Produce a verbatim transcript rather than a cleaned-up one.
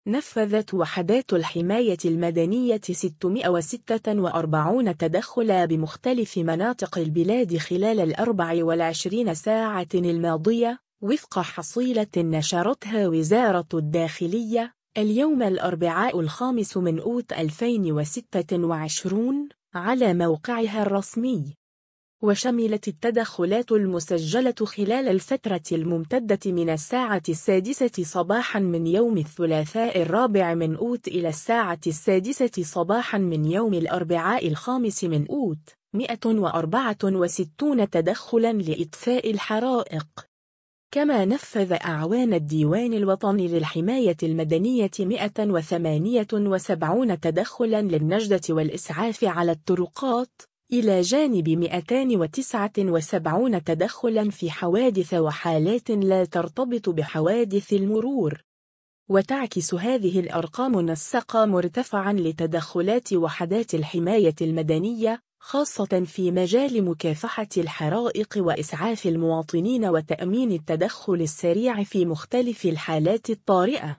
نفذت وحدات الحماية المدنية ستمائة وستة وأربعين تدخلا بمختلف مناطق البلاد خلال الأربع والعشرين ساعة الماضية، وفق حصيلة نشرتها وزارة الداخلية اليوم الأربعاء الخامس من أوت ألفين وستة وعشرين على موقعها الرسمي. وشملت التدخلات المسجلة خلال الفترة الممتدة من الساعة السادسة صباحا من يوم الثلاثاء الرابع من أوت إلى الساعة السادسة صباحا من يوم الأربعاء الخامس من أوت مئة وأربعة وستين تدخلا لإطفاء الحرائق. كما نفذ أعوان الديوان الوطني للحماية المدنية مئة وثمانية وسبعين تدخلا للنجدة والإسعاف على الطرقات، إلى جانب مئتين وتسعة وسبعين تدخلا في حوادث وحالات لا ترتبط بحوادث المرور. وتعكس هذه الأرقام نسقا مرتفعا لتدخلات وحدات الحماية المدنية، خاصة في مجال مكافحة الحرائق وإسعاف المواطنين وتأمين التدخل السريع في مختلف الحالات الطارئة.